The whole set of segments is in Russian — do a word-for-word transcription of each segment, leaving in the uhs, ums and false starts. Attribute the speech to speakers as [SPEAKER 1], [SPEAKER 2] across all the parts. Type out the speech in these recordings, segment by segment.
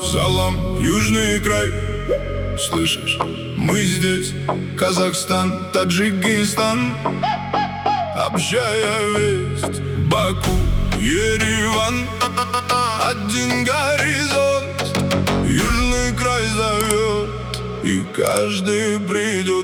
[SPEAKER 1] Салам, южный край. Слышишь? Мы здесь, Казахстан, Таджикистан. Общая весть, Баку, Ереван. Один горизонт, южный край зовет, и каждый придет.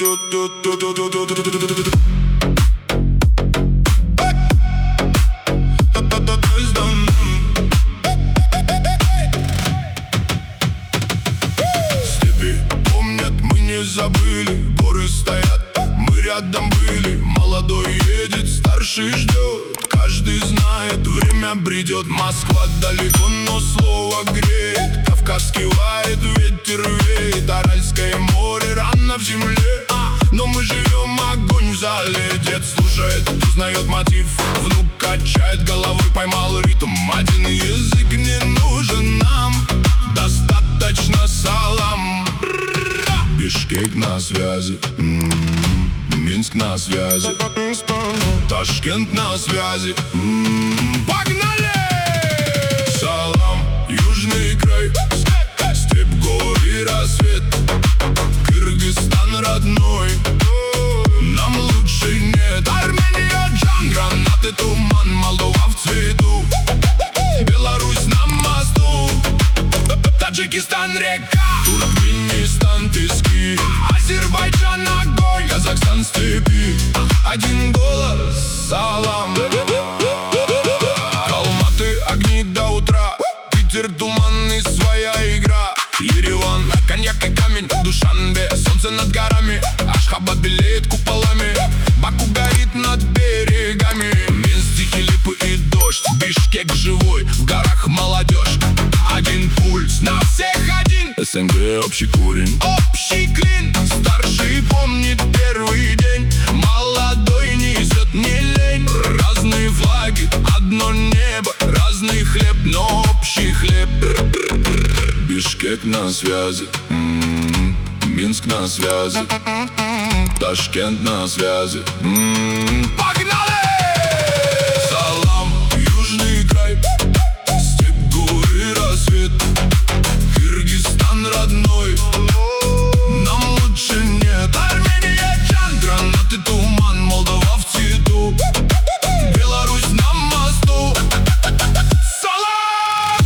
[SPEAKER 1] Степи помнят, мы не забыли, горы стоят, мы рядом были. Молодой едет, старший ждет, каждый знает, время бредет. Москва далеко, но слово греет. Кавказ кивает, ветер веет. Аральское море рано в земле, но мы живем, огонь в зале. Дед слушает, узнает мотив, внук качает головой, поймал ритм. Один язык не нужен нам, достаточно салам. Бишкек на связи, м-м-м. Минск на связи, Ташкент на связи. м-м-м. Погнали! Салам, южный край, степь, горы, рассвет. Кыргызстан родной, нам лучше нет. Армения, Джан, гранаты, туман. Молдова в цвету, Беларусь на мосту. Таджикистан река, Туркменистан пески. Азербайджан огонь, Казахстан степи. Один голос, салам. Алматы огни до утра, Питер туманный, своя игра. Ереван, коньяк и камень, Душанбе, солнце над горами. Ашхабад белеет куполами, Баку горит над берегами. Минск, тихие липы и дождь, Бишкек живой, в горах молодежь. Один пульс, на всех один. СНГ общий корень, общий клин. Старший помнит первый день, молодой несет не лень. Разные флаги, одно небо, разный хлеб, но общий хлеб. Бишкек на связи, м-м-м. Минск на связи, Ташкент на связи. м-м-м. Погнали! Салам, южный край, степь, горы, рассвет. Кыргызстан родной, нам лучше нет. Армения, Джан, гранаты, туман. Молдова в цвету, Беларусь на мосту. Салам!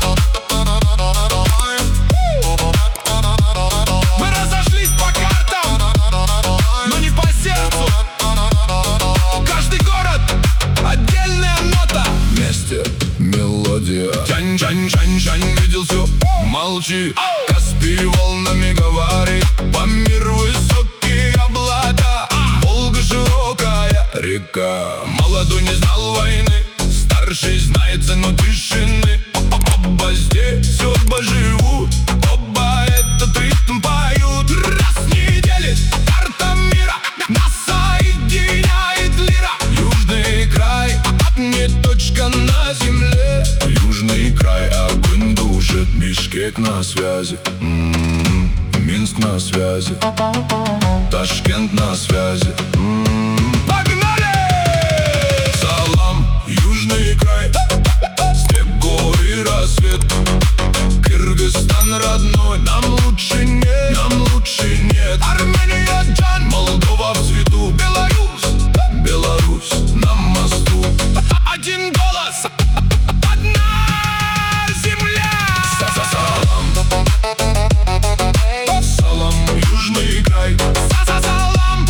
[SPEAKER 1] Мы разошлись по картам, но не по сердцу. Каждый город отдельная нота, вместе мелодия. Жань, Жань, Жань, Жань, видел все, молчи. Каспий волнами говорит, Памир высокие облака. Волга широкая река, молодой не знал войны, старший знает цену тишины. Оба здесь, оба живут, оба этот ритм поют. Раз не делит карта мира, нас соединяет лира. Южный край, не точка на земле. Южный край, огонь душит. Бишкек на связи, м-м-м. Минск на связи, Ташкент на связи. м-м-м. Погнали! Салам, южный край, степь, горы, рассвет. Кыргызстан родной, нам лучше нет, нам лучше нет. Армения, Джан, Молдова в цвету. Беларусь, Беларусь на мосту. Один голос, одна земля. Салам, салам, южный край. Салам,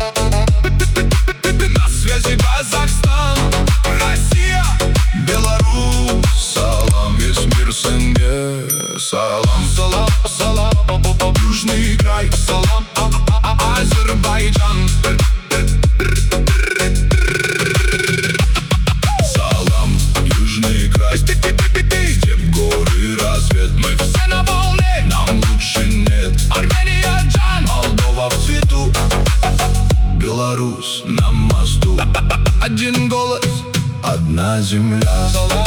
[SPEAKER 1] на связи Казахстан, Россия, Беларусь. Салам, весь мир СНГ. Салам, салам, салам, южный край. Салам, Азербайджан. Салам, южный край, степь, горы, рассвет. Мы все на волне, нам лучше нет. Армения, Джан, Молдова в цвету, Беларусь на мосту. Один голос, одна земля. Салам,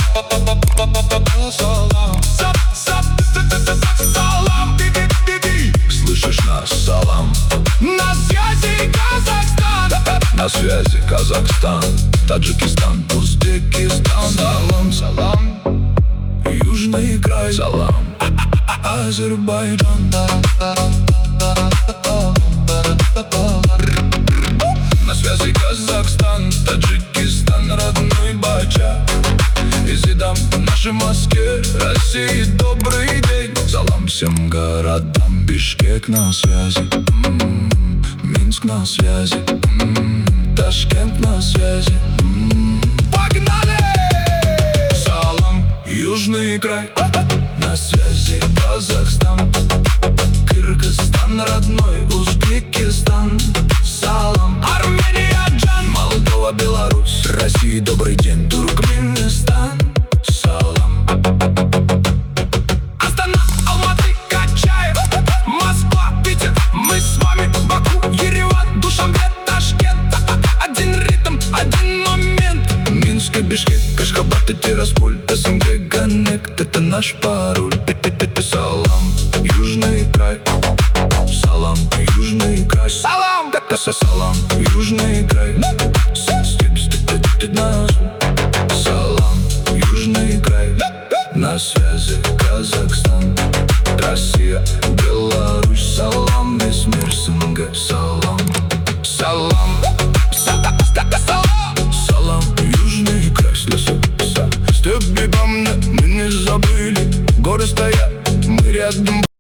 [SPEAKER 1] салам, слышишь нас? Салам. На связи Казахстан, на связи Казахстан, Таджикистан, Узбекистан. Салам, салам, южный край. Салам. Азербайджан. На связи Казахстан, Таджикистан, родной Бача. Изидам в нашей Москве, России добрый день. Салам всем городам, Бишкек на связи, м-м-м. Минск на связи, м-м-м. Ташкент на связи, м-м-м. Погнали! Салам, южный край, на связи Казахстан, Кыргызстан, родной Узбекистан. Салам, Армения, Джан, Молдова, Беларусь, России добрый день, Туркменистан. Салам, Астана, Алматы, Качаев, Москва, Питер, мы с вами, Баку, Ереван, Душанбе, Ташкент. Один ритм, один момент. Минск, Бишкек, Ашхабад и Тирасполь, СНГ, Ганнект, это наш пароль. Салам, южный край, салам, южный край, салам, салам, южный край, салам, южный край, на связи Казахстан, Россия, Беларусь, салам, весь мир СНГ, салам, салам, салам, южный край, с тебе мы не забыли, горы стоят, мы рядом.